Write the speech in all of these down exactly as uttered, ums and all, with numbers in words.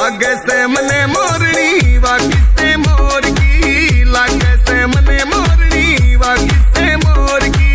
लागे से मने मोरनी वा किसे मोर की, लागे से मने मोरनी वा किसे मोर की।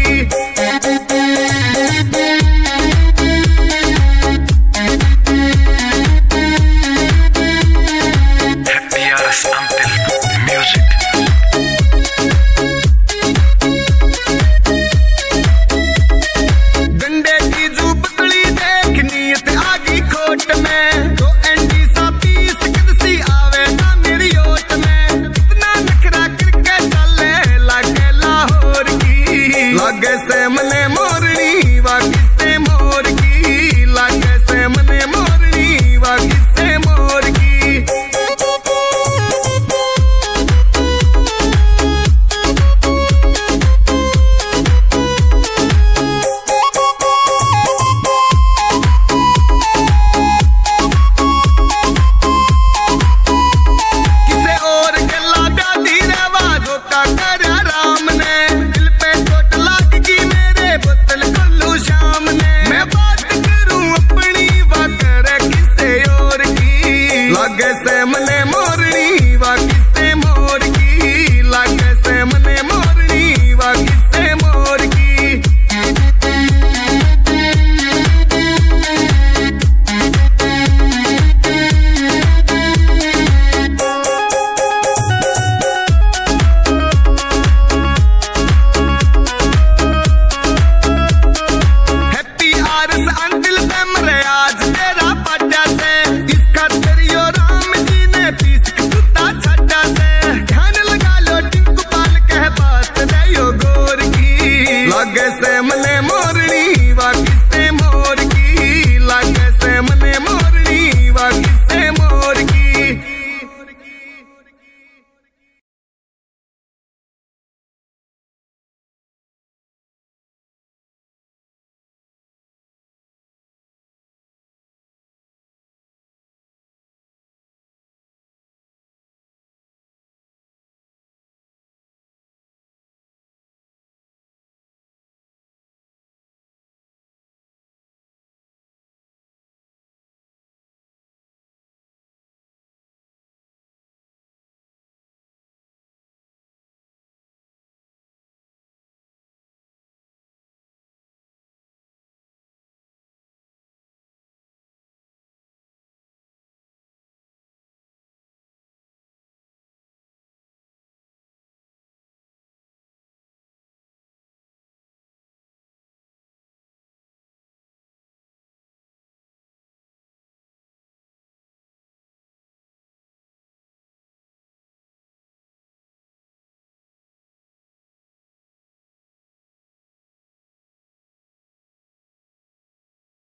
लागे से मने मोरनी वा किसे मोर की, लागे से मने मोरनी वा किसे मोर की। किसे और गल्ला प्यादी रेवा धोखा करया राम ने, दिल पे चोट लागी मेरे बोतल खोलू शाम ने। मैं बात करूं अपनी वा करे किसे और की, लागे से मने मोरनी वा किसे मोर की, लागे से मने मोरनी वा किसे मोर की। लागे से मने